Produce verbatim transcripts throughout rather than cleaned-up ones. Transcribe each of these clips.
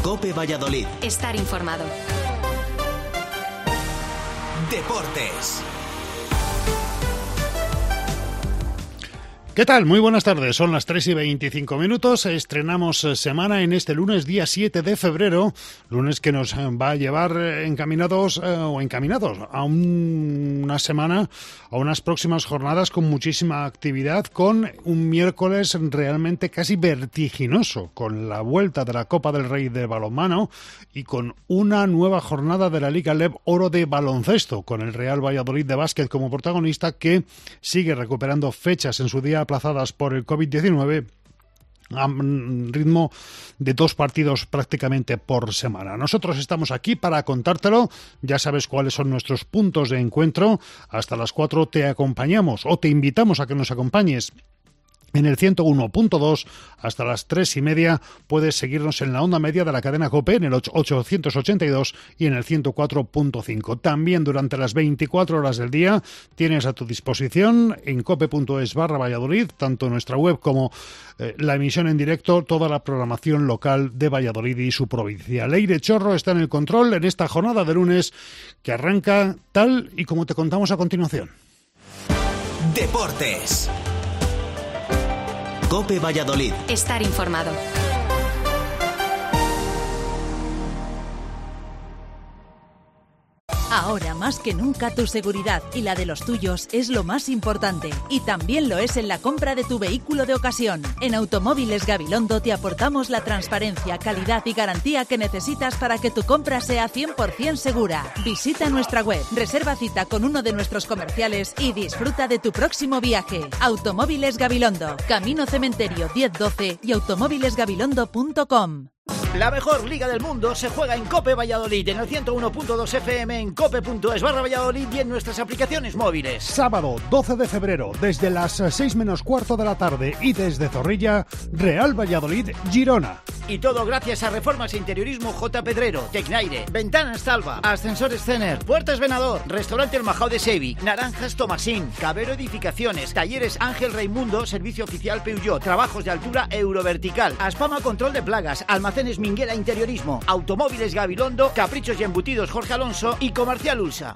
COPE Valladolid. Estar informado. Deportes. ¿Qué tal? Muy buenas tardes. Son las tres y veinticinco minutos. Estrenamos semana en este lunes, día siete de febrero. Lunes que nos va a llevar encaminados eh, o encaminados a un, una semana, a unas próximas jornadas con muchísima actividad, con un miércoles realmente casi vertiginoso, con la vuelta de la Copa del Rey de balonmano y con una nueva jornada de la Liga L E B Oro de baloncesto, con el Real Valladolid de básquet como protagonista, que sigue recuperando fechas en su día aplazadas por el covid diecinueve a ritmo de dos partidos prácticamente por semana. Nosotros estamos aquí para contártelo. Ya sabes cuáles son nuestros puntos de encuentro. Hasta las cuatro te acompañamos o te invitamos a que nos acompañes en el ciento uno punto dos hasta las tres y media. Puedes seguirnos en la onda media de la cadena COPE en el ochocientos ochenta y dos y en el ciento cuatro punto cinco. También durante las veinticuatro horas del día tienes a tu disposición en cope punto es barra Valladolid, tanto nuestra web como eh, la emisión en directo, toda la programación local de Valladolid y su provincia. Leire Chorro está en el control en esta jornada de lunes que arranca tal y como te contamos a continuación. Deportes. COPE Valladolid. Estar informado. Ahora más que nunca tu seguridad y la de los tuyos es lo más importante, y también lo es en la compra de tu vehículo de ocasión. En Automóviles Gabilondo te aportamos la transparencia, calidad y garantía que necesitas para que tu compra sea cien por ciento segura. Visita nuestra web, reserva cita con uno de nuestros comerciales y disfruta de tu próximo viaje. Automóviles Gabilondo, Camino Cementerio diez doce y automóviles gabilondo punto com. La mejor liga del mundo se juega en COPE Valladolid, en el ciento uno punto dos F M, en cope punto es barra Valladolid y en nuestras aplicaciones móviles. Sábado doce de febrero, desde las seis menos cuarto de la tarde y desde Zorrilla, Real Valladolid, Girona. Y todo gracias a Reformas e Interiorismo J. Pedrero, Tecnaire, Ventanas Talva, Ascensores Cener, Puertas Venador, Restaurante El Majao de Sevi, Naranjas Tomasín, Cabero Edificaciones, Talleres Ángel Raimundo, Servicio Oficial Peugeot, Trabajos de Altura Eurovertical, Aspama Control de Plagas, Almacenes Minguela Interiorismo, Automóviles Gabilondo, Caprichos y Embutidos Jorge Alonso y Comercial Ulsa.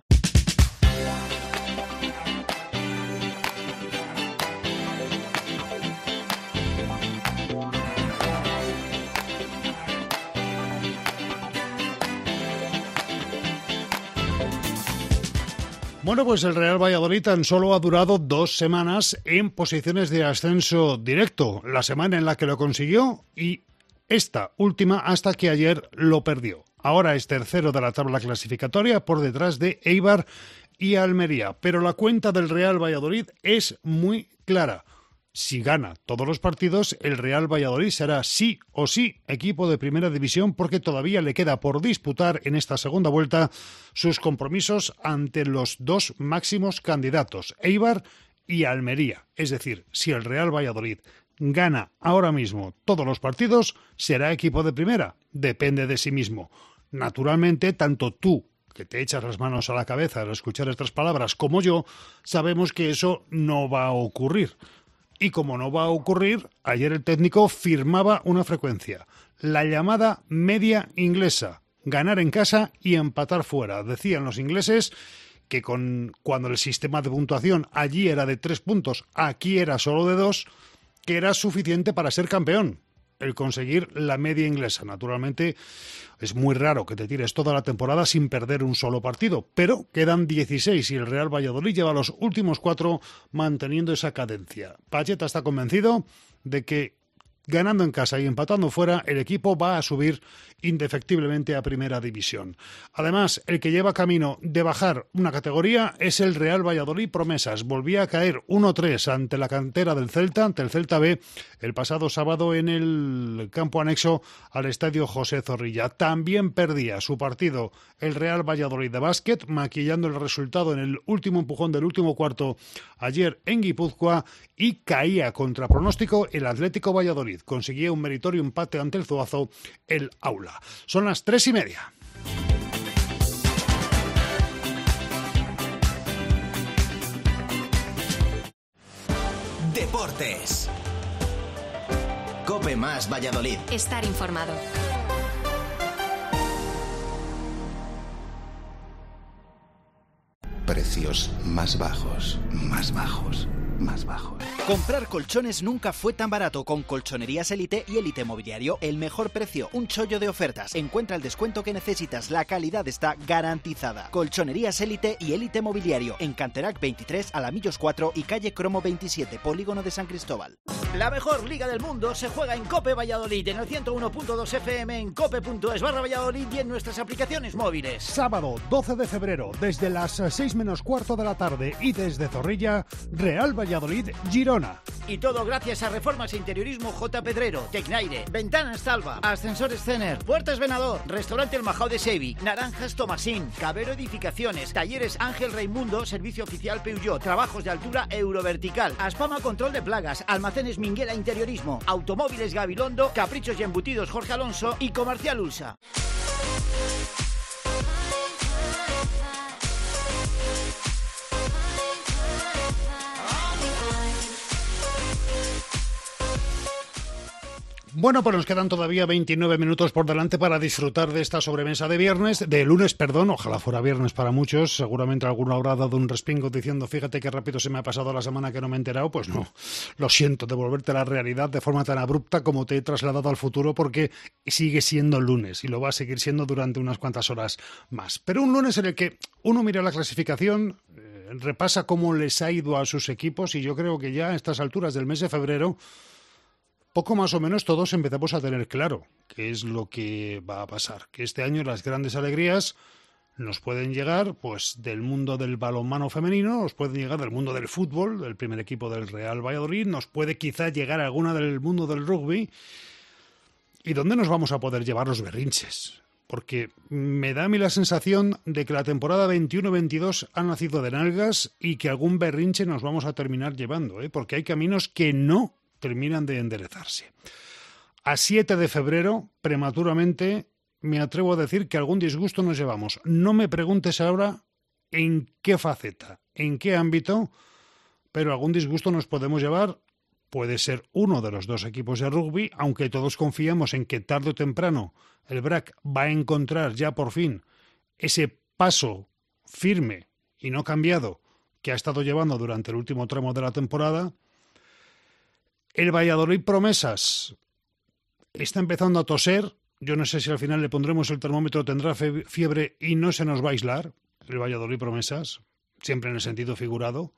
Bueno, pues el Real Valladolid tan solo ha durado dos semanas en posiciones de ascenso directo. La semana en la que lo consiguió y esta última hasta que ayer lo perdió. Ahora es tercero de la tabla clasificatoria por detrás de Eibar y Almería. Pero la cuenta del Real Valladolid es muy clara. Si gana todos los partidos, el Real Valladolid será sí o sí equipo de primera división, porque todavía le queda por disputar en esta segunda vuelta sus compromisos ante los dos máximos candidatos, Eibar y Almería. Es decir, si el Real Valladolid gana ahora mismo todos los partidos, será equipo de primera. Depende de sí mismo. Naturalmente, tanto tú, que te echas las manos a la cabeza al escuchar estas palabras, como yo, sabemos que eso no va a ocurrir. Y como no va a ocurrir, ayer el técnico firmaba una frecuencia, la llamada media inglesa, ganar en casa y empatar fuera. Decían los ingleses que con, cuando el sistema de puntuación allí era de tres puntos, aquí era solo de dos, que era suficiente para ser campeón, el conseguir la media inglesa. Naturalmente es muy raro que te tires toda la temporada sin perder un solo partido, pero quedan dieciséis y el Real Valladolid lleva los últimos cuatro manteniendo esa cadencia. Pacheta está convencido de que ganando en casa y empatando fuera, el equipo va a subir indefectiblemente a primera división. Además, el que lleva camino de bajar una categoría es el Real Valladolid Promesas. Volvía a caer uno tres ante la cantera del Celta, ante el Celta B, el pasado sábado en el campo anexo al estadio José Zorrilla. También perdía su partido el Real Valladolid de básquet, maquillando el resultado en el último empujón del último cuarto ayer en Guipúzcoa, y caía contra pronóstico el Atlético Valladolid. Conseguía un meritorio empate ante el Zuazo, el Aula. Son las tres y media. Deportes. COPE más Valladolid. Estar informado. precios más bajos, más bajos, más bajos. Comprar colchones nunca fue tan barato con Colchonerías Élite y Élite Mobiliario. El mejor precio, un chollo de ofertas. Encuentra el descuento que necesitas, la calidad está garantizada. Colchonerías Élite y Élite Mobiliario en Canterac veintitrés, Alamillos cuatro y calle Cromo veintisiete, Polígono de San Cristóbal. La mejor liga del mundo se juega en COPE Valladolid, en el ciento uno punto dos F M, en cope punto es barra Valladolid y en nuestras aplicaciones móviles. Sábado doce de febrero, desde las seis menos cuarto de la tarde y desde Zorrilla, Real Valladolid, Girona. Y todo gracias a Reformas e Interiorismo J. Pedrero, Tecnaire, Ventanas Talva, Ascensores Cener, Puertas Venador, Restaurante El Majao de Sevi, Naranjas Tomasín, Cabero Edificaciones, Talleres Ángel Raimundo, Servicio Oficial Peugeot, Trabajos de Altura Eurovertical, Aspama Control de Plagas, Almacenes Minguela Interiorismo, Automóviles Gabilondo, Caprichos y Embutidos Jorge Alonso y Comercial Ulsa. Bueno, pues nos quedan todavía veintinueve minutos por delante para disfrutar de esta sobremesa de viernes, de lunes, perdón, ojalá fuera viernes para muchos, seguramente alguno habrá dado un respingo diciendo, fíjate qué rápido se me ha pasado la semana que no me he enterado, pues no, lo siento, devolverte a la realidad de forma tan abrupta como te he trasladado al futuro porque sigue siendo lunes y lo va a seguir siendo durante unas cuantas horas más. Pero un lunes en el que uno mira la clasificación, eh, repasa cómo les ha ido a sus equipos y yo creo que ya a estas alturas del mes de febrero poco más o menos todos empezamos a tener claro qué es lo que va a pasar. Que este año las grandes alegrías nos pueden llegar pues del mundo del balonmano femenino, nos pueden llegar del mundo del fútbol, del primer equipo del Real Valladolid, nos puede quizá llegar alguna del mundo del rugby. ¿Y dónde nos vamos a poder llevar los berrinches? Porque me da a mí la sensación de que la temporada veintiuno veintidós ha nacido de nalgas y que algún berrinche nos vamos a terminar llevando, ¿eh? Porque hay caminos que no terminan de enderezarse. A siete de febrero, prematuramente, me atrevo a decir que algún disgusto nos llevamos. No me preguntes ahora en qué faceta, en qué ámbito, pero algún disgusto nos podemos llevar. Puede ser uno de los dos equipos de rugby, aunque todos confiamos en que tarde o temprano el B R A C va a encontrar ya por fin ese paso firme y no cambiado que ha estado llevando durante el último tramo de la temporada. El Valladolid Promesas está empezando a toser. Yo no sé si al final le pondremos el termómetro, tendrá fiebre y no se nos va a aislar. El Valladolid Promesas, siempre en el sentido figurado.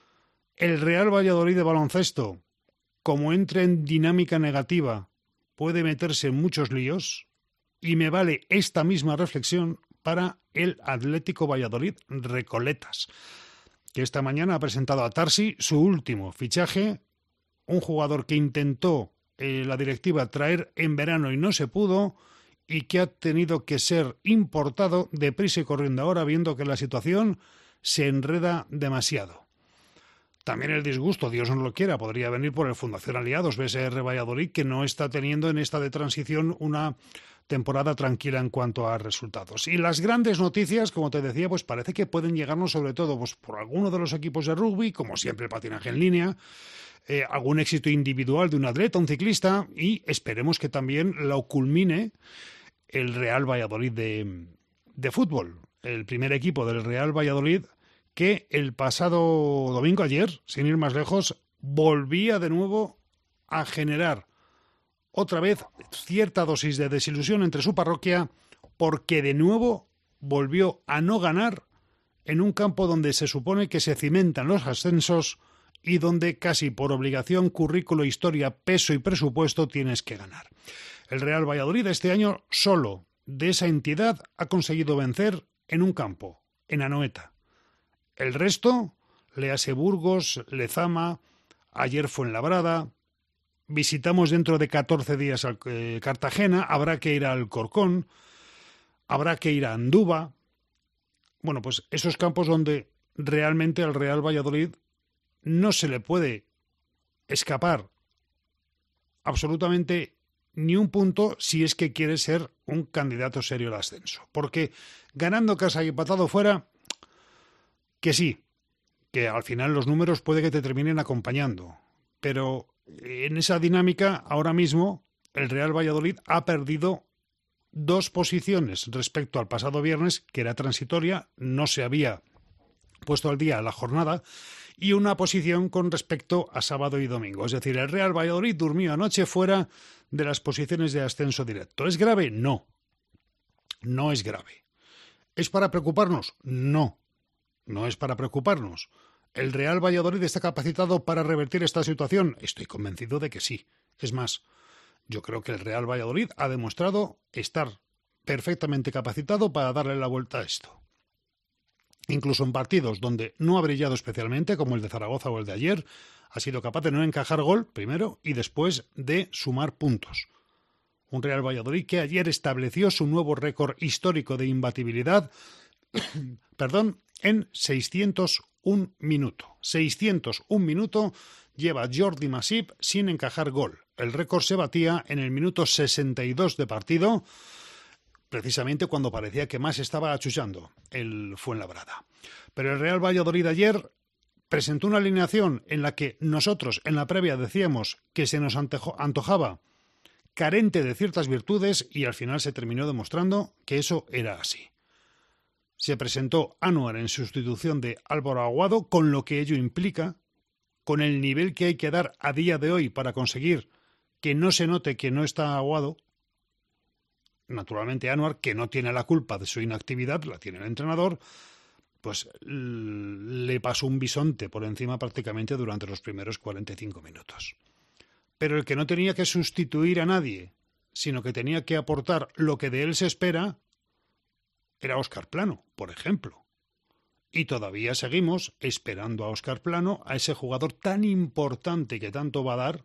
El Real Valladolid de baloncesto, como entre en dinámica negativa, puede meterse en muchos líos. Y me vale esta misma reflexión para el Atlético Valladolid Recoletas, que esta mañana ha presentado a Tarsi su último fichaje. Un jugador que intentó eh, la directiva traer en verano y no se pudo y que ha tenido que ser importado deprisa y corriendo ahora viendo que la situación se enreda demasiado. También el disgusto, Dios no lo quiera, podría venir por el Fundación Aliados B S R Valladolid, que no está teniendo en esta de transición una temporada tranquila en cuanto a resultados. Y las grandes noticias, como te decía, pues parece que pueden llegarnos sobre todo pues, por alguno de los equipos de rugby, como siempre el patinaje en línea, Eh, algún éxito individual de un atleta, un ciclista, y esperemos que también lo culmine el Real Valladolid de, de fútbol, el primer equipo del Real Valladolid que el pasado domingo, ayer, sin ir más lejos, volvía de nuevo a generar otra vez cierta dosis de desilusión entre su parroquia porque de nuevo volvió a no ganar en un campo donde se supone que se cimentan los ascensos y donde casi por obligación, currículo, historia, peso y presupuesto tienes que ganar. El Real Valladolid este año solo de esa entidad ha conseguido vencer en un campo, en Anoeta. El resto, léase Burgos, Lezama, ayer Fuenlabrada, visitamos dentro de catorce días a eh, Cartagena, habrá que ir al Alcorcón, habrá que ir a Andúba. Bueno, pues esos campos donde realmente al Real Valladolid no se le puede escapar absolutamente ni un punto si es que quiere ser un candidato serio al ascenso. Porque ganando casa y empatado fuera, que sí, que al final los números puede que te terminen acompañando. Pero en esa dinámica, ahora mismo, el Real Valladolid ha perdido dos posiciones respecto al pasado viernes, que era transitoria, no se había puesto al día la jornada y una posición con respecto a sábado y domingo. Es decir, el Real Valladolid durmió anoche fuera de las posiciones de ascenso directo. ¿Es grave? No. No es grave. ¿Es para preocuparnos? No. No es para preocuparnos. ¿El Real Valladolid está capacitado para revertir esta situación? Estoy convencido de que sí. Es más, yo creo que el Real Valladolid ha demostrado estar perfectamente capacitado para darle la vuelta a esto. Incluso en partidos donde no ha brillado especialmente, como el de Zaragoza o el de ayer, ha sido capaz de no encajar gol, primero, y después de sumar puntos. Un Real Valladolid que ayer estableció su nuevo récord histórico de imbatibilidad, perdón, en seiscientos un minutos. seiscientos un minutos lleva Jordi Masip sin encajar gol. El récord se batía en el minuto sesenta y dos de partido, precisamente cuando parecía que más estaba achuchando el Fuenlabrada. Pero el Real Valladolid ayer presentó una alineación en la que nosotros en la previa decíamos que se nos antojaba carente de ciertas virtudes y al final se terminó demostrando que eso era así. Se presentó Anuar en sustitución de Álvaro Aguado, con lo que ello implica, con el nivel que hay que dar a día de hoy para conseguir que no se note que no está Aguado. Naturalmente Anuar, que no tiene la culpa de su inactividad, la tiene el entrenador, pues le pasó un bisonte por encima prácticamente durante los primeros cuarenta y cinco minutos. Pero el que no tenía que sustituir a nadie, sino que tenía que aportar lo que de él se espera, era Óscar Plano, por ejemplo. Y todavía seguimos esperando a Óscar Plano, a ese jugador tan importante que tanto va a dar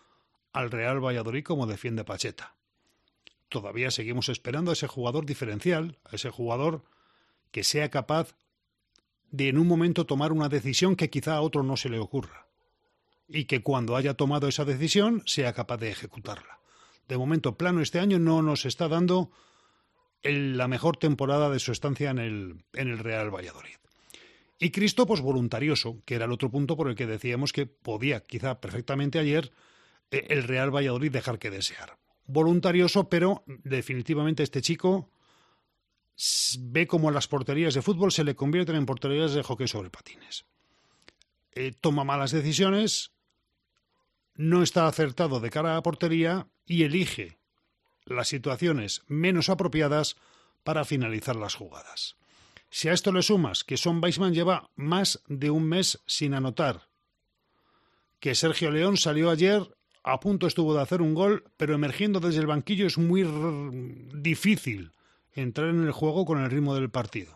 al Real Valladolid como defiende Pacheta. Todavía seguimos esperando a ese jugador diferencial, a ese jugador que sea capaz de en un momento tomar una decisión que quizá a otro no se le ocurra. Y que cuando haya tomado esa decisión sea capaz de ejecutarla. De momento, Plano este año no nos está dando el, la mejor temporada de su estancia en el, en el Real Valladolid. Y Cristo, pues voluntarioso, que era el otro punto por el que decíamos que podía, quizá perfectamente ayer, el Real Valladolid dejar que desear. Voluntarioso, pero definitivamente este chico ve como las porterías de fútbol se le convierten en porterías de hockey sobre patines. Eh, toma malas decisiones, no está acertado de cara a portería y elige las situaciones menos apropiadas para finalizar las jugadas. Si a esto le sumas que Son Weissman lleva más de un mes sin anotar, que Sergio León salió ayer, a punto estuvo de hacer un gol, pero emergiendo desde el banquillo es muy r- difícil entrar en el juego con el ritmo del partido.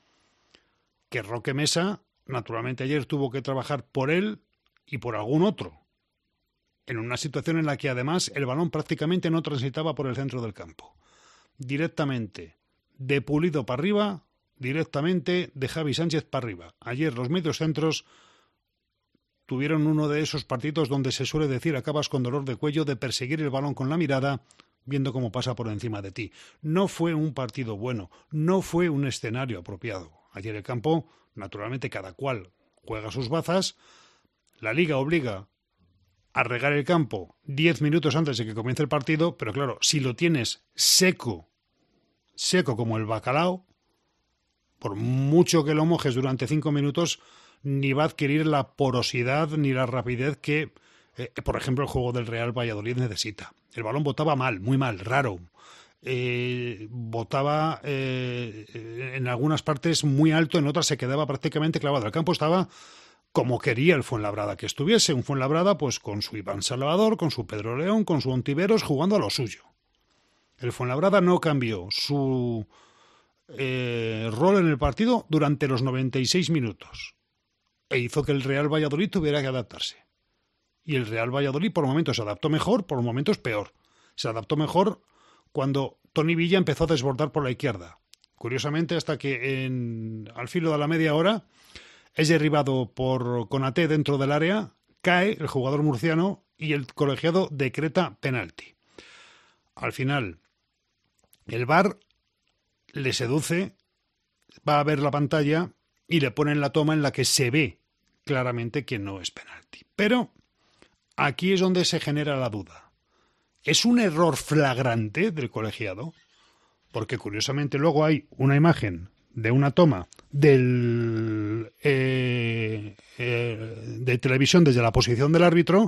Que Roque Mesa, naturalmente ayer tuvo que trabajar por él y por algún otro, en una situación en la que además el balón prácticamente no transitaba por el centro del campo. Directamente de Pulido para arriba, directamente de Javi Sánchez para arriba. Ayer los mediocentros tuvieron uno de esos partidos donde se suele decir acabas con dolor de cuello de perseguir el balón con la mirada viendo cómo pasa por encima de ti. No fue un partido bueno, no fue un escenario apropiado. Ayer el campo, naturalmente cada cual juega sus bazas, la liga obliga a regar el campo diez minutos antes de que comience el partido, pero claro, si lo tienes seco, seco como el bacalao, por mucho que lo mojes durante cinco minutos, ni va a adquirir la porosidad ni la rapidez que, eh, por ejemplo, el juego del Real Valladolid necesita. El balón botaba mal, muy mal, raro. Eh, botaba eh, en algunas partes muy alto, en otras se quedaba prácticamente clavado. El campo estaba como quería el Fuenlabrada que estuviese. Un Fuenlabrada pues con su Iván Salvador, con su Pedro León, con su Ontiveros, jugando a lo suyo. El Fuenlabrada no cambió su eh, rol en el partido durante los noventa y seis minutos. E hizo que el Real Valladolid tuviera que adaptarse. Y el Real Valladolid por momentos se adaptó mejor, por momentos peor. Se adaptó mejor cuando Toni Villa empezó a desbordar por la izquierda. Curiosamente, hasta que en, al filo de la media hora es derribado por Konaté dentro del área, cae el jugador murciano y el colegiado decreta penalti. Al final, el V A R le seduce, va a ver la pantalla y le ponen la toma en la que se ve claramente que no es penalti. Pero aquí es donde se genera la duda. ¿Es un error flagrante del colegiado? Porque curiosamente luego hay una imagen de una toma del eh, eh, de televisión desde la posición del árbitro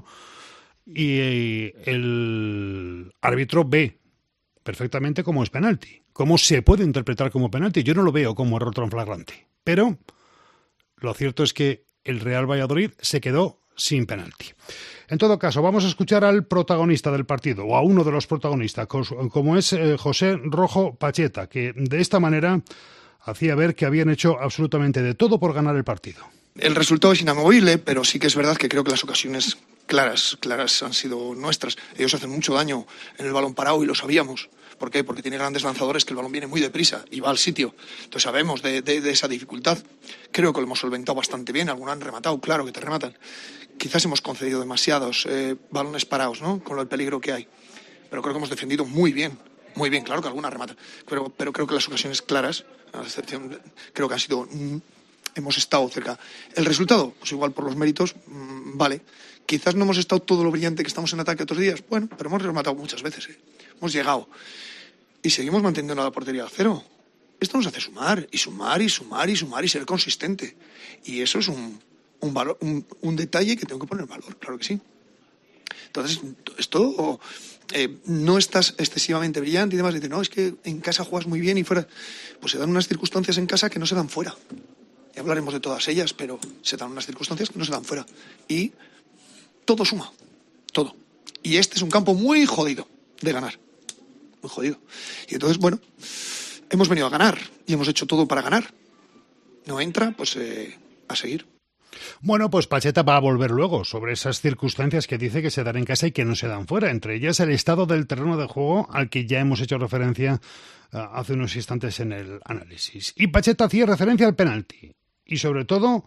y el árbitro ve perfectamente cómo es penalti, cómo se puede interpretar como penalti. Yo no lo veo como error tan flagrante, pero lo cierto es que el Real Valladolid se quedó sin penalti. En todo caso, vamos a escuchar al protagonista del partido, o a uno de los protagonistas, como es eh, José Rojo Pacheta, que de esta manera hacía ver que habían hecho absolutamente de todo por ganar el partido. El resultado es inamovible, pero sí que es verdad que creo que las ocasiones claras, claras han sido nuestras. Ellos hacen mucho daño en el balón parado y lo sabíamos. ¿Por qué? Porque tiene grandes lanzadores que el balón viene muy deprisa y va al sitio. Entonces sabemos de, de, de esa dificultad. Creo que lo hemos solventado bastante bien. Algunos han rematado, claro que te rematan. Quizás hemos concedido demasiados eh, balones parados, ¿no? Con el peligro que hay. Pero creo que hemos defendido muy bien. Muy bien, claro que alguna remata. Pero, pero creo que las ocasiones claras, a excepción, creo que han sido... Mm, hemos estado cerca. El resultado, pues igual por los méritos, mmm, vale. Quizás no hemos estado todo lo brillante que estamos en ataque otros días. Bueno, pero hemos rematado muchas veces, ¿eh? Hemos llegado. Y seguimos manteniendo la portería a cero. Esto nos hace sumar, y sumar, y sumar, y sumar, y ser consistente. Y eso es un, un, valor, un, un detalle que tengo que poner en valor, claro que sí. Entonces, esto eh, no estás excesivamente brillante y demás. Dice, no, es que en casa juegas muy bien y fuera. Pues se dan unas circunstancias en casa que no se dan fuera. Ya hablaremos de todas ellas, pero se dan unas circunstancias que no se dan fuera. Y todo suma, todo. Y este es un campo muy jodido de ganar. Muy jodido. Y entonces, bueno, hemos venido a ganar y hemos hecho todo para ganar. No entra, pues eh, a seguir. Bueno, pues Pacheta va a volver luego sobre esas circunstancias que dice que se dan en casa y que no se dan fuera, entre ellas el estado del terreno de juego al que ya hemos hecho referencia uh, hace unos instantes en el análisis. Y Pacheta hacía referencia al penalti y sobre todo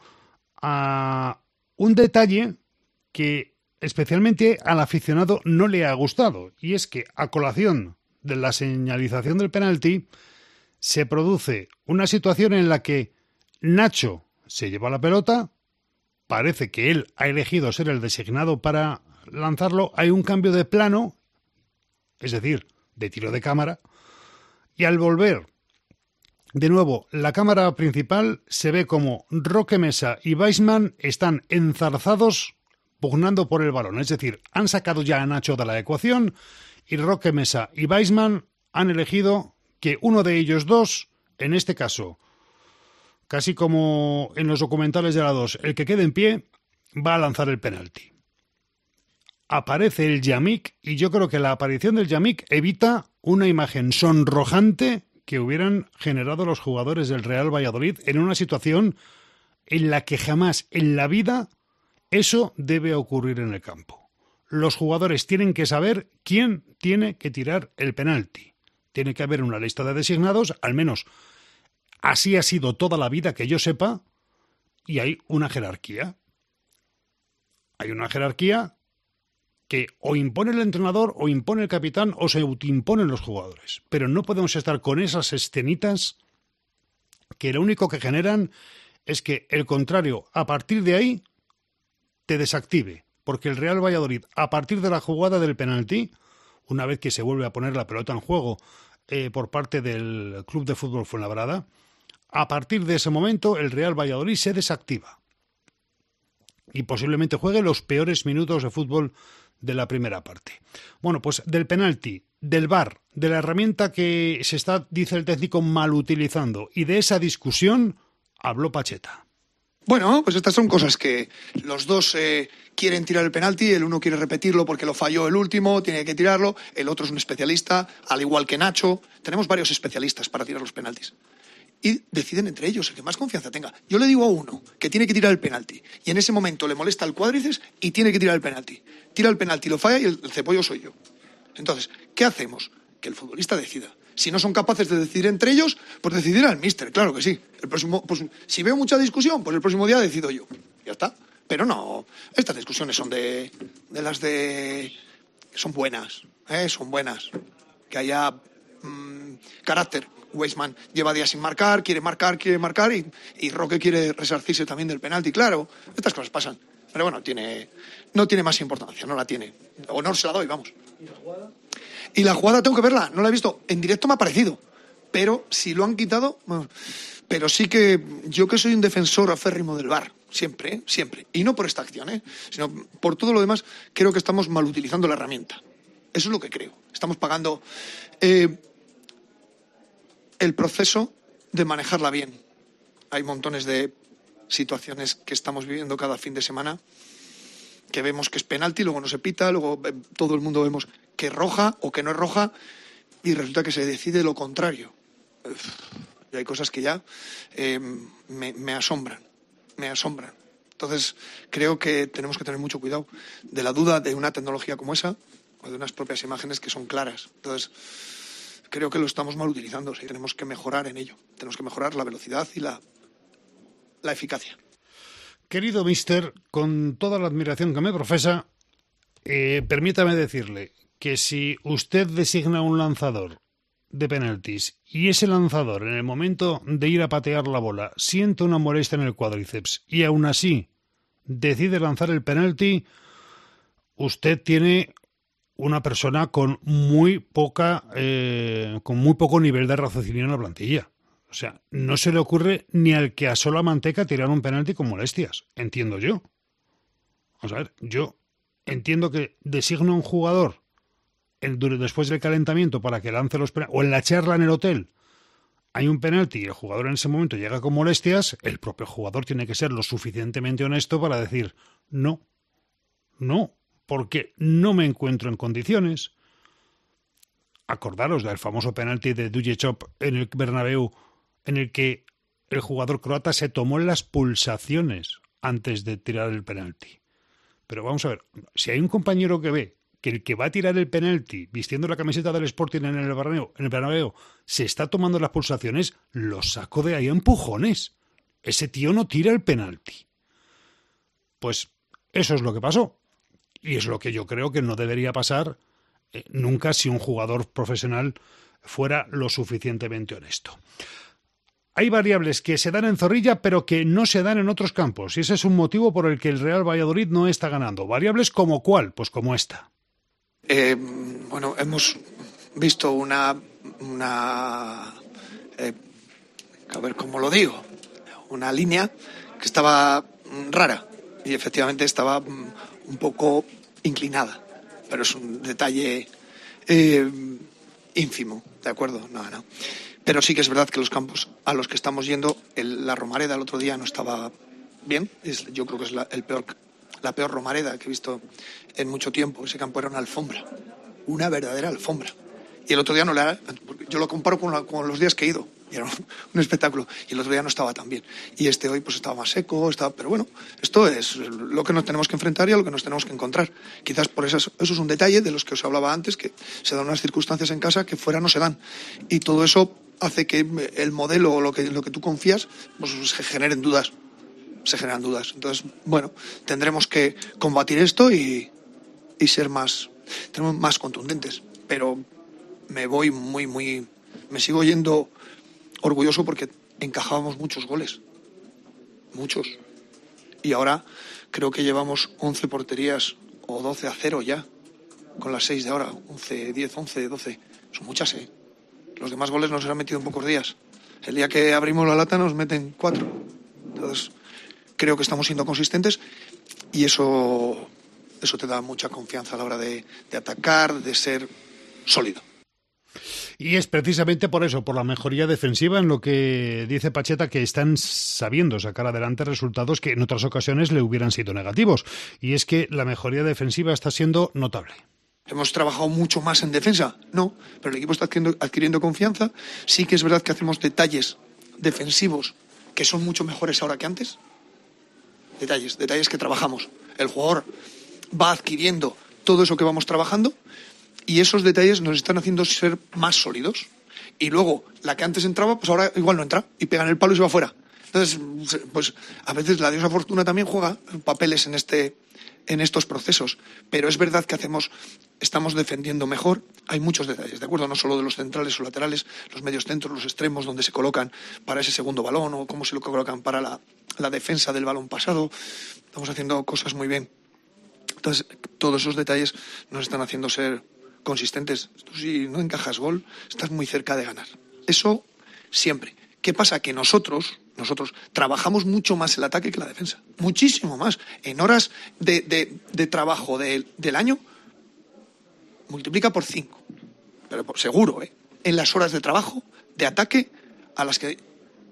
a un detalle que especialmente al aficionado no le ha gustado, y es que a colación de la señalización del penalti se produce una situación en la que Nacho se lleva la pelota, parece que él ha elegido ser el designado para lanzarlo, hay un cambio de plano, es decir, de tiro de cámara, y al volver de nuevo la cámara principal se ve como Roque Mesa y Weissman están enzarzados pugnando por el balón, es decir, han sacado ya a Nacho de la ecuación y Roque Mesa y Weissman han elegido que uno de ellos dos, en este caso, casi como en los documentales de la dos, el que quede en pie va a lanzar el penalti. Aparece el Yamik y yo creo que la aparición del Yamik evita una imagen sonrojante que hubieran generado los jugadores del Real Valladolid en una situación en la que jamás en la vida eso debe ocurrir en el campo. Los jugadores tienen que saber quién tiene que tirar el penalti. Tiene que haber una lista de designados, al menos así ha sido toda la vida que yo sepa, y hay una jerarquía. Hay una jerarquía que o impone el entrenador, o impone el capitán, o se autoimponen los jugadores. Pero no podemos estar con esas escenitas que lo único que generan es que el contrario, a partir de ahí, te desactive. Porque el Real Valladolid, a partir de la jugada del penalti, una vez que se vuelve a poner la pelota en juego eh, por parte del Club de Fútbol Fuenlabrada, a partir de ese momento el Real Valladolid se desactiva y posiblemente juegue los peores minutos de fútbol de la primera parte. Bueno, pues del penalti, del V A R, de la herramienta que se está, dice el técnico, mal utilizando, y de esa discusión habló Pacheta. Bueno, pues estas son cosas que los dos eh, quieren tirar el penalti, el uno quiere repetirlo porque lo falló el último, tiene que tirarlo, el otro es un especialista, al igual que Nacho. Tenemos varios especialistas para tirar los penaltis. Y deciden entre ellos el que más confianza tenga. Yo le digo a uno que tiene que tirar el penalti y en ese momento le molesta el cuádriceps y tiene que tirar el penalti. Tira el penalti, lo falla y el, el cepollo soy yo. Entonces, ¿qué hacemos? Que el futbolista decida. Si no son capaces de decidir entre ellos, pues decidir al míster, claro que sí. El próximo, pues, si veo mucha discusión, pues el próximo día decido yo. Ya está. Pero no, estas discusiones son de, de las de... son buenas, ¿eh? Son buenas. Que haya mmm, carácter. Weissman lleva días sin marcar, quiere marcar, quiere marcar y, y Roque quiere resarcirse también del penalti, claro. Estas cosas pasan. Pero bueno, tiene, no tiene más importancia, no la tiene. Honor se la doy, vamos. ¿Y la jugada? Y la jugada tengo que verla, no la he visto. En directo me ha parecido. Pero si lo han quitado, bueno, Pero sí que yo que soy un defensor aférrimo del V A R, siempre, ¿eh? siempre. Y no por esta acción, ¿eh? sino por todo lo demás, creo que estamos mal utilizando la herramienta. Eso es lo que creo. Estamos pagando eh, el proceso de manejarla bien. Hay montones de situaciones que estamos viviendo cada fin de semana que vemos que es penalti, luego no se pita, luego eh, todo el mundo vemos que es roja o que no es roja y resulta que se decide lo contrario. Uf, y hay cosas que ya eh, me, me asombran, me asombran. Entonces creo que tenemos que tener mucho cuidado de la duda de una tecnología como esa o de unas propias imágenes que son claras. Entonces creo que lo estamos mal utilizando, ¿sí? Tenemos que mejorar en ello, tenemos que mejorar la velocidad y la, la eficacia. Querido mister, con toda la admiración que me profesa, eh, permítame decirle que si usted designa un lanzador de penaltis y ese lanzador en el momento de ir a patear la bola siente una molestia en el cuádriceps y aún así decide lanzar el penalti, usted tiene una persona con muy poca, eh, con muy poco nivel de raciocinio en la plantilla. O sea, no se le ocurre ni al que asó la manteca tirar un penalti con molestias. Entiendo yo. Vamos a ver, yo entiendo que designo a un jugador en, después del calentamiento para que lance los penaltis, o en la charla en el hotel hay un penalti y el jugador en ese momento llega con molestias, el propio jugador tiene que ser lo suficientemente honesto para decir no, no, porque no me encuentro en condiciones. Acordaros del famoso penalti de Duječop en el Bernabéu, en el que el jugador croata se tomó las pulsaciones antes de tirar el penalti. Pero vamos a ver, si hay un compañero que ve que el que va a tirar el penalti vistiendo la camiseta del Sporting en el Bernabéu, en el Bernabéu se está tomando las pulsaciones, lo saco de ahí a empujones. Ese tío no tira el penalti. Pues eso es lo que pasó. Y es lo que yo creo que no debería pasar eh, nunca si un jugador profesional fuera lo suficientemente honesto. Hay variables que se dan en Zorrilla pero que no se dan en otros campos y ese es un motivo por el que el Real Valladolid no está ganando. ¿Variables como cuál? Pues como esta. Eh, bueno, hemos visto una... una eh, a ver cómo lo digo. Una línea que estaba rara y efectivamente estaba un poco inclinada. Pero es un detalle eh, ínfimo, ¿de acuerdo? No, no. Pero sí que es verdad que los campos a los que estamos yendo, el, la Romareda el otro día no estaba bien. Es, yo creo que es la, el peor, la peor Romareda que he visto en mucho tiempo. Ese campo era una alfombra, una verdadera alfombra. Y el otro día no la era, yo lo comparo con, la, con los días que he ido. Y era un, un espectáculo. Y el otro día no estaba tan bien. Y este hoy pues estaba más seco, estaba, pero bueno, esto es lo que nos tenemos que enfrentar y a lo que nos tenemos que encontrar. Quizás por esas, eso es un detalle de los que os hablaba antes, que se dan unas circunstancias en casa que fuera no se dan. Y todo eso hace que el modelo o lo que, lo que tú confías pues se generen dudas. Se generan dudas. Entonces, bueno, tendremos que combatir esto y, y ser más, tenemos más contundentes. Pero me voy muy, muy, me sigo yendo orgulloso porque encajábamos muchos goles, muchos, y ahora creo que llevamos once porterías o doce a cero ya, con las seis de ahora, once, diez, once, doce, son muchas, ¿eh? Los demás goles nos han metido en pocos días, el día que abrimos la lata nos meten cuatro, entonces creo que estamos siendo consistentes y eso, eso te da mucha confianza a la hora de, de atacar, de ser sólido. Y es precisamente por eso, por la mejoría defensiva, en lo que dice Pacheta, que están sabiendo sacar adelante resultados que en otras ocasiones le hubieran sido negativos. Y es que la mejoría defensiva está siendo notable. ¿Hemos trabajado mucho más en defensa? No, pero el equipo está adquiriendo, adquiriendo confianza. Sí que es verdad que hacemos detalles defensivos que son mucho mejores ahora que antes. Detalles, detalles que trabajamos. El jugador va adquiriendo todo eso que vamos trabajando. Y esos detalles nos están haciendo ser más sólidos. Y luego, la que antes entraba, pues ahora igual no entra. Y pegan el palo y se va fuera. Entonces, pues a veces la diosa fortuna también juega papeles en este, en estos procesos. Pero es verdad que hacemos, estamos defendiendo mejor. Hay muchos detalles, ¿de acuerdo? No solo de los centrales o laterales, los medios centros, los extremos, donde se colocan para ese segundo balón o cómo se lo colocan para la, la defensa del balón pasado. Estamos haciendo cosas muy bien. Entonces, todos esos detalles nos están haciendo ser consistentes. Tú, si no encajas gol, estás muy cerca de ganar. Eso siempre. ¿Qué ¿Qué pasa? Que nosotros, nosotros trabajamos mucho más el ataque que la defensa. Muchísimo más. En horas de, de, de trabajo de, del año, multiplica por cinco. Pero por, seguro, ¿eh? En las horas de trabajo, de ataque, a las que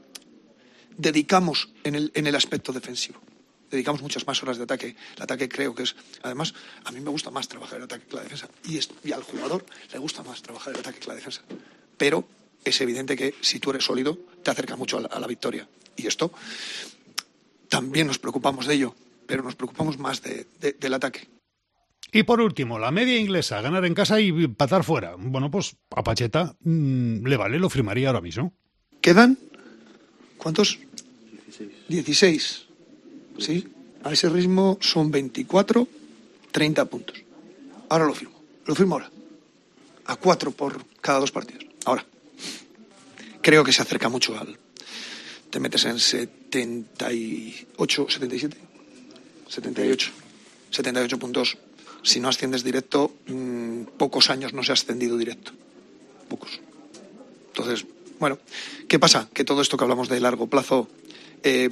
dedicamos en el, en el aspecto defensivo. Dedicamos muchas más horas de ataque. El ataque creo que es... Además, a mí me gusta más trabajar el ataque que la defensa. Y, es, y al jugador le gusta más trabajar el ataque que la defensa. Pero es evidente que si tú eres sólido, te acerca mucho a la, a la victoria. Y esto, también nos preocupamos de ello, pero nos preocupamos más de, de, del ataque. Y por último, la media inglesa, ganar en casa y empatar fuera. Bueno, pues a Pacheta mmm, le vale, lo firmaría ahora mismo. ¿Quedan? ¿Cuántos? dieciséis. ¿Sí? A ese ritmo son veinticuatro, treinta puntos. Ahora lo firmo. Lo firmo ahora. A cuatro por cada dos partidos. Ahora. Creo que se acerca mucho al... Te metes en setenta y ocho, setenta y siete. setenta y ocho. setenta y ocho puntos. Si no asciendes directo, mmm, pocos años no se ha ascendido directo. Pocos. Entonces, bueno, ¿qué pasa? Que todo esto que hablamos de largo plazo eh,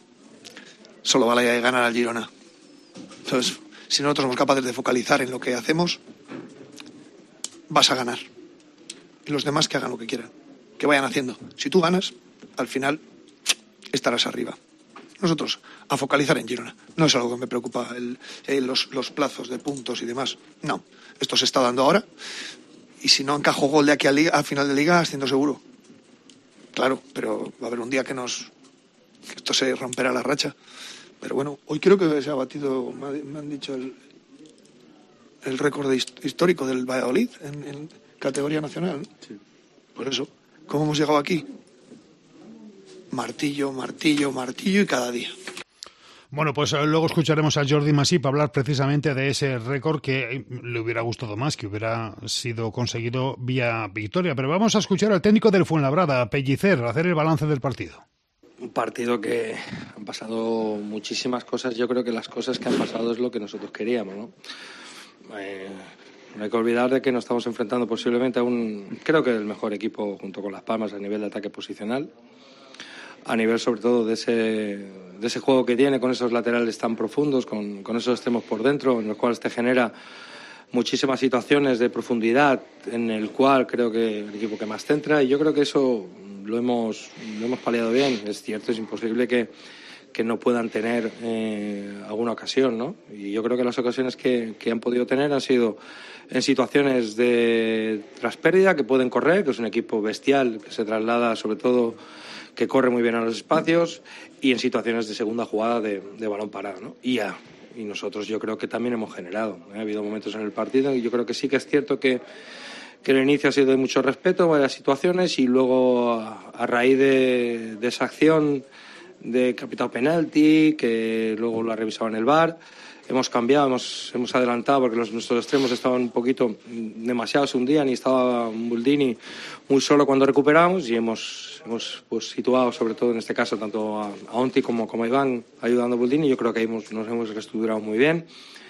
solo vale ganar al Girona. Entonces, si nosotros somos capaces de focalizar en lo que hacemos, vas a ganar. Y los demás que hagan lo que quieran, que vayan haciendo. Si tú ganas, al final estarás arriba. Nosotros, a focalizar en Girona. No es algo que me preocupa el, el, los, los plazos de puntos y demás. No, esto se está dando ahora. Y si no encajo gol de aquí a, liga, a final de liga, asciendo seguro. Claro, pero va a haber un día que nos que esto se romperá la racha. Pero bueno, hoy creo que se ha batido, me han dicho, el, el récord histórico del Valladolid en, en categoría nacional, ¿no? Sí. Por eso, ¿cómo hemos llegado aquí? Martillo, martillo, martillo y cada día. Bueno, pues luego escucharemos a Jordi Masip hablar precisamente de ese récord que le hubiera gustado más, que hubiera sido conseguido vía victoria. Pero vamos a escuchar al técnico del Fuenlabrada, Pellicer, hacer el balance del partido. Un partido que han pasado muchísimas cosas. Yo creo que las cosas que han pasado es lo que nosotros queríamos, ¿no? Eh, no hay que olvidar de que nos estamos enfrentando posiblemente a un, creo que el mejor equipo junto con Las Palmas a nivel de ataque posicional, a nivel sobre todo de ese, de ese juego que tiene con esos laterales tan profundos, con, con esos extremos por dentro, en los cuales te genera muchísimas situaciones de profundidad, en el cual creo que el equipo que más centra, y yo creo que eso lo hemos, lo hemos paliado bien. Es cierto, es imposible que, que no puedan tener eh, alguna ocasión, ¿no? Y yo creo que las ocasiones que, que han podido tener han sido en situaciones de tras pérdida, que pueden correr, que es un equipo bestial, que se traslada sobre todo, que corre muy bien a los espacios, y en situaciones de segunda jugada de, de balón parado, ¿no? Y ya, y nosotros yo creo que también hemos generado, ¿eh? Ha habido momentos en el partido y yo creo que sí que es cierto que, que el inicio ha sido de mucho respeto, varias situaciones, y luego a, a raíz de, de esa acción de capitado penalti, que luego lo ha revisado en el V A R, hemos cambiado, hemos, hemos adelantado porque los, nuestros extremos estaban un poquito demasiado, se hundían y estaba Buldini muy solo cuando recuperamos, y hemos, hemos pues, situado sobre todo en este caso tanto a, a Onti como, como a Iván ayudando a Buldini. Yo creo que ahí hemos, nos hemos reestructurado muy bien,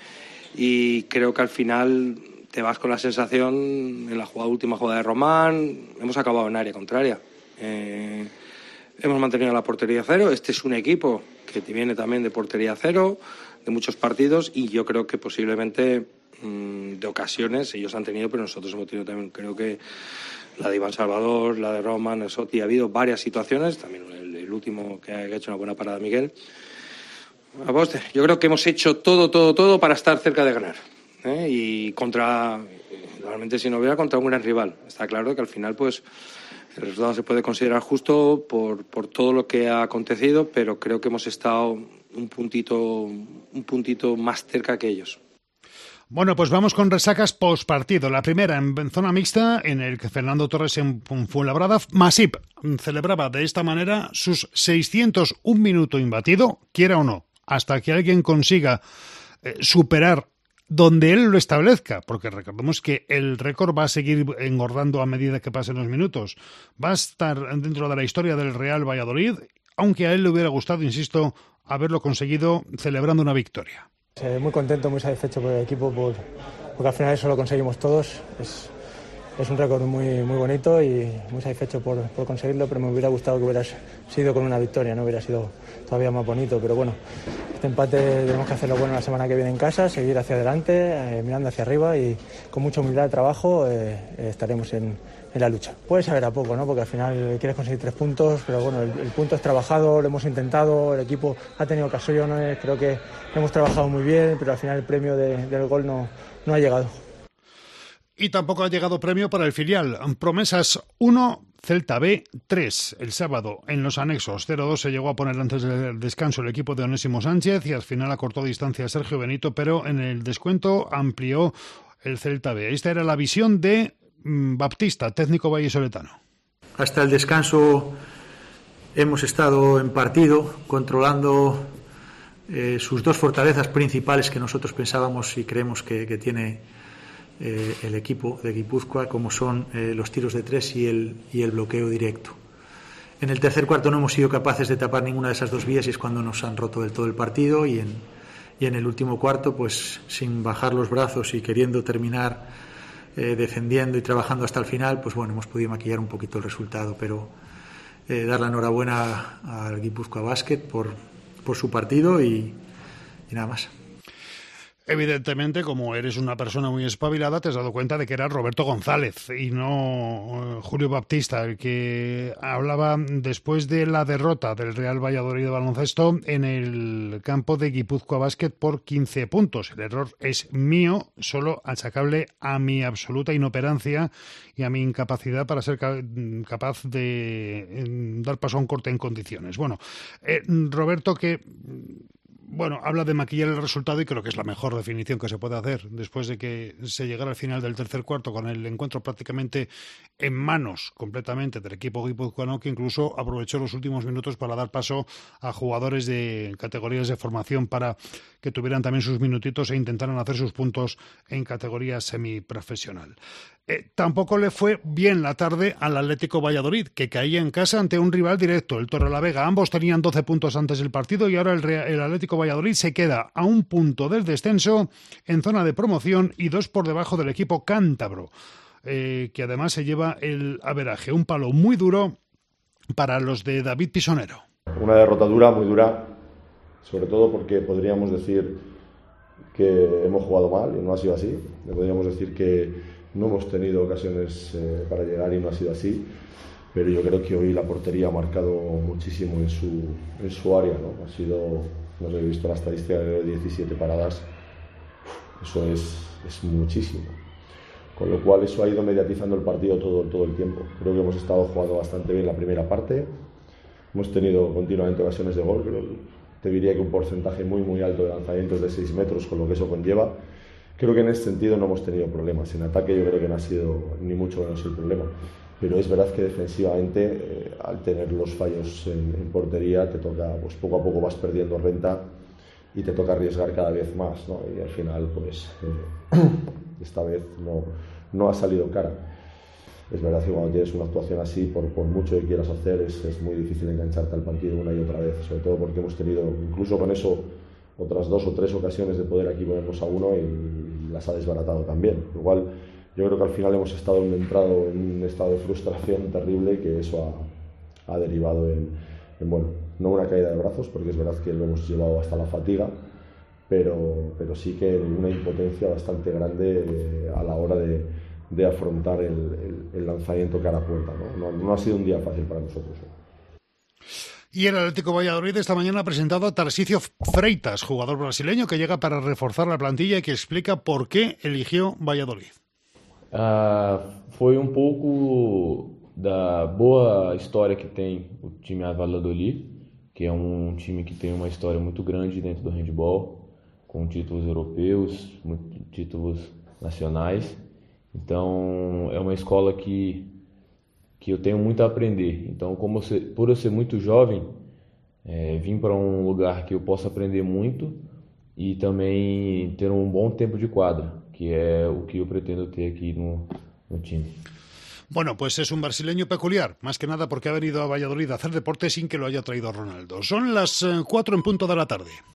y creo que al final te vas con la sensación en la jugada, última jugada de Román, hemos acabado en área contraria. Eh, hemos mantenido la portería cero. Este es un equipo que viene también de portería cero, de muchos partidos, y yo creo que posiblemente mmm, de ocasiones ellos han tenido, pero nosotros hemos tenido también, creo que la de Iván Salvador, la de Roman, Soti, ha habido varias situaciones, también el, el último que ha hecho una buena parada Miguel. Aposte, yo creo que hemos hecho todo, todo, todo para estar cerca de ganar, ¿eh? Y contra, normalmente si no hubiera, contra un gran rival. Está claro que al final pues el resultado se puede considerar justo por, por todo lo que ha acontecido, pero creo que hemos estado un puntito, un puntito más cerca que ellos. Bueno, pues vamos con resacas postpartido. La primera en zona mixta, en el que Fernando Torres en Fuenlabrada. Masip celebraba de esta manera sus seiscientos un minuto imbatido, quiera o no, hasta que alguien consiga eh, superar donde él lo establezca, porque recordemos que el récord va a seguir engordando a medida que pasen los minutos. Va a estar dentro de la historia del Real Valladolid, aunque a él le hubiera gustado, insisto, haberlo conseguido celebrando una victoria. Muy contento, muy satisfecho por el equipo, por, porque al final eso lo conseguimos todos. Es, es un récord muy, muy bonito y muy satisfecho por, por conseguirlo, pero me hubiera gustado que hubiera sido con una victoria, no hubiera sido todavía más bonito, pero bueno, este empate tenemos que hacerlo bueno la semana que viene en casa, seguir hacia adelante, eh, mirando hacia arriba y con mucha humildad de trabajo eh, eh, estaremos en, en la lucha. Puede saber a poco, ¿no? Porque al final quieres conseguir tres puntos, pero bueno, el, el punto es trabajado, lo hemos intentado, el equipo ha tenido ocasiones, creo que hemos trabajado muy bien, pero al final el premio de, del gol no, no ha llegado. Y tampoco ha llegado premio para el filial. Promesas uno, Celta B tres. El sábado, en los anexos, cero dos se llegó a poner antes del descanso el equipo de Onésimo Sánchez y al final acortó distancia a Sergio Benito, pero en el descuento amplió el Celta B. Esta era la visión de mmm, Baptista, técnico vallisoletano. Hasta el descanso hemos estado en partido, controlando eh, sus dos fortalezas principales que nosotros pensábamos y creemos que, que tiene Eh, el equipo de Guipúzcoa, como son eh, los tiros de tres y el, y el bloqueo directo. En el tercer cuarto no hemos sido capaces de tapar ninguna de esas dos vías y es cuando nos han roto del todo el partido, y en, y en el último cuarto, pues sin bajar los brazos y queriendo terminar eh, defendiendo y trabajando hasta el final, pues bueno, hemos podido maquillar un poquito el resultado, pero eh, dar la enhorabuena al Guipúzcoa Basket por, por su partido y, y nada más. Evidentemente, como eres una persona muy espabilada, te has dado cuenta de que era Roberto González y no Julio Baptista, el que hablaba después de la derrota del Real Valladolid de baloncesto en el campo de Guipúzcoa Basket por quince puntos. El error es mío, solo achacable a mi absoluta inoperancia y a mi incapacidad para ser capaz de dar paso a un corte en condiciones. Bueno, eh, Roberto, que... Bueno, habla de maquillar el resultado y creo que es la mejor definición que se puede hacer después de que se llegara al final del tercer cuarto con el encuentro prácticamente en manos completamente del equipo guipuzcoano, que incluso aprovechó los últimos minutos para dar paso a jugadores de categorías de formación para que tuvieran también sus minutitos e intentaran hacer sus puntos en categoría semiprofesional. Eh, tampoco le fue bien la tarde al Atlético Valladolid, que caía en casa ante un rival directo, el Torrelavega. Ambos tenían doce puntos antes del partido y ahora el, Real, el Atlético Valladolid se queda a un punto del descenso en zona de promoción y dos por debajo del equipo cántabro, eh, que además se lleva el averaje. Un palo muy duro para los de David Pisonero. Una derrota dura, muy dura, sobre todo porque podríamos decir que hemos jugado mal y no ha sido así. Podríamos decir que no hemos tenido ocasiones eh, para llegar y no ha sido así, pero yo creo que hoy la portería ha marcado muchísimo en su, en su área, ¿no? Ha sido, no sé, he visto la estadística de diecisiete paradas, eso es, es muchísimo. Con lo cual eso ha ido mediatizando el partido todo, todo el tiempo. Creo que hemos estado jugando bastante bien la primera parte, hemos tenido continuamente ocasiones de gol, pero te diría que un porcentaje muy muy alto de lanzamientos de seis metros, con lo que eso conlleva. Creo que en ese sentido no hemos tenido problemas. En ataque yo creo que no ha sido ni mucho menos el problema. Pero es verdad que defensivamente, eh, al tener los fallos en, en portería, te toca, pues poco a poco vas perdiendo renta y te toca arriesgar cada vez más, ¿no? Y al final, pues, eh, esta vez no, no ha salido cara. Es verdad que cuando tienes una actuación así, por, por mucho que quieras hacer, es, es muy difícil engancharte al partido una y otra vez. Sobre todo porque hemos tenido, incluso con eso, otras dos o tres ocasiones de poder aquí ponernos a uno y las ha desbaratado también. Igual yo creo que al final hemos estado entrado en un estado de frustración terrible y que eso ha, ha derivado en, en, bueno, no una caída de brazos, porque es verdad que lo hemos llevado hasta la fatiga, pero, pero sí que una impotencia bastante grande eh, a la hora de, de afrontar el, el, el lanzamiento cara a puerta, ¿no? No, no ha sido un día fácil para nosotros, ¿no? Y el Atlético Valladolid esta mañana ha presentado a Tarsicio Freitas, jugador brasileño que llega para reforzar la plantilla y que explica por qué eligió Valladolid. Uh, foi um pouco da boa história que tem o time Valladolid, que é um time que tem uma história muito grande dentro do handball, com títulos europeus, títulos nacionais. Então é uma escola que que eu tenho muito a aprender. Então, como eu, por eu ser muito jovem, é, vim para um lugar que eu possa aprender muito e também ter um bom tempo de quadra, que é o que eu pretendo ter aqui no, no time. Bueno, pues es un brasileño peculiar, más que nada porque ha venido a Valladolid a hacer deporte sin que lo haya traído Ronaldo. Son las cuatro en punto de la tarde.